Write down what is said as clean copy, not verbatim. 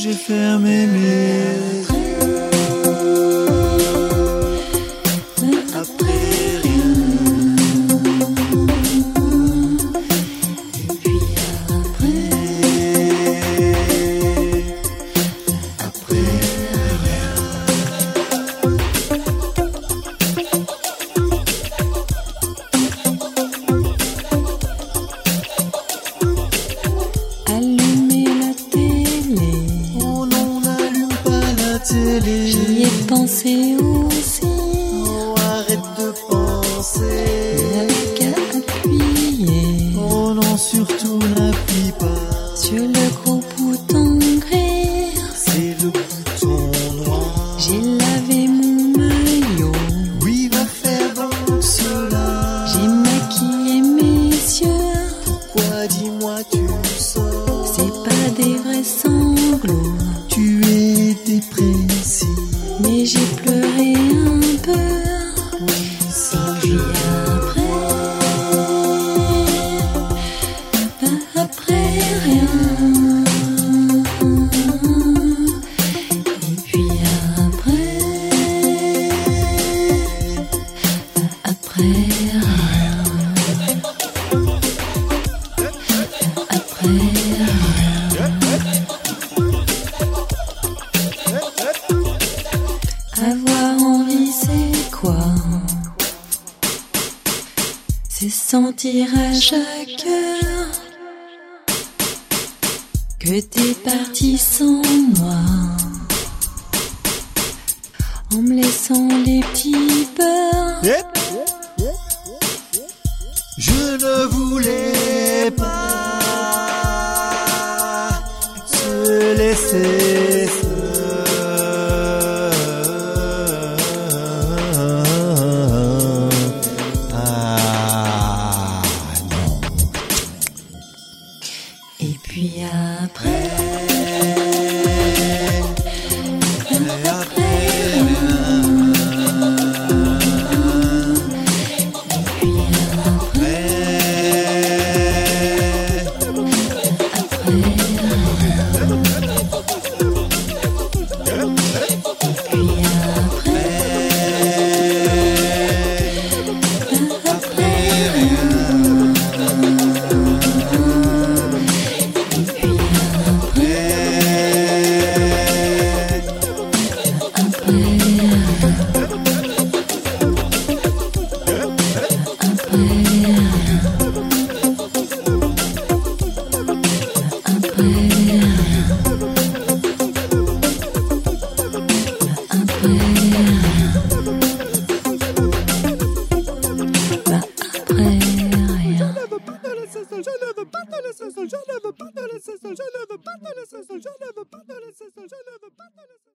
j'ai fermé mes yeux. Après rien. Et puis Après rien. allumer la télé, Oh non, n'allume pas la télé. j'y ai pensé aussi. Oh, arrête de penser. N'avais qu'à appuyer Oh non, surtout n'appuie pas. sur le gros bouton gris. C'est le bouton noir. J'ai lavé mon maillot, Oui, va faire donc cela. j'ai maquillé mes yeux. Pourquoi, dis-moi, tu sors? C'est pas des vrais sanglots, Tu es dépressif. mais j'ai pleuré un peu. Oui, ça Puis je après rien. Et puis après rien. Après rien. Avoir envie, c'est quoi? C'est sentir à chaque heure que t'es parti sans moi, en me laissant des petits peurs. Je ne voulais pas se laisser seul. Ah non. Et puis après Je ne veux pas de la